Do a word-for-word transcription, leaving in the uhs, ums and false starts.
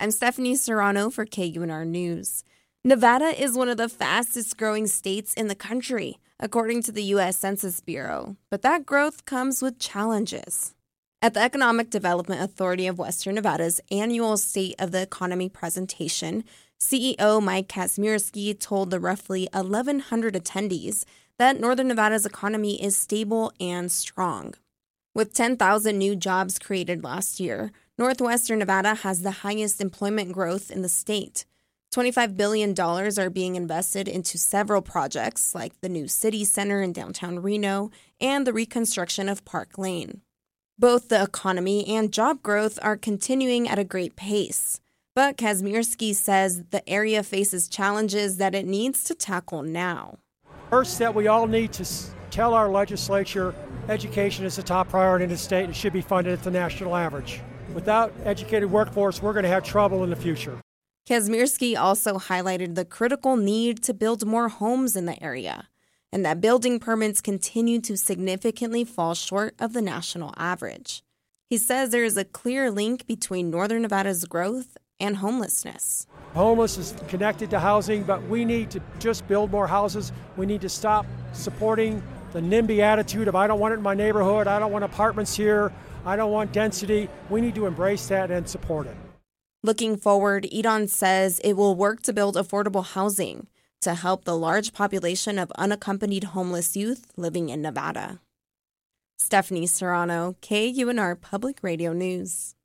I'm Stephanie Serrano for K U N R News. Nevada is one of the fastest growing states in the country, according to the U S Census Bureau, but that growth comes with challenges. At the Economic Development Authority of Western Nevada's annual State of the Economy presentation, C E O Mike Kazmierski told the roughly eleven hundred attendees that Northern Nevada's economy is stable and strong. With ten thousand new jobs created last year, Northwestern Nevada has the highest employment growth in the state. twenty-five billion dollars are being invested into several projects like the new City Center in downtown Reno and the reconstruction of Park Lane. Both the economy and job growth are continuing at a great pace. But Kazmierski says the area faces challenges that it needs to tackle now. First, that we all need to tell our legislature education is a top priority in the state and should be funded at the national average. Without educated workforce, we're going to have trouble in the future. Kazmierski also highlighted the critical need to build more homes in the area, and that building permits continue to significantly fall short of the national average. He says there is a clear link between Northern Nevada's growth and homelessness. Homeless is connected to housing, but we need to just build more houses. We need to stop supporting the NIMBY attitude of I don't want it in my neighborhood, I don't want apartments here, I don't want density. We need to embrace that and support it. Looking forward, Edon says it will work to build affordable housing to help the large population of unaccompanied homeless youth living in Nevada. Stephanie Serrano, K U N R Public Radio News.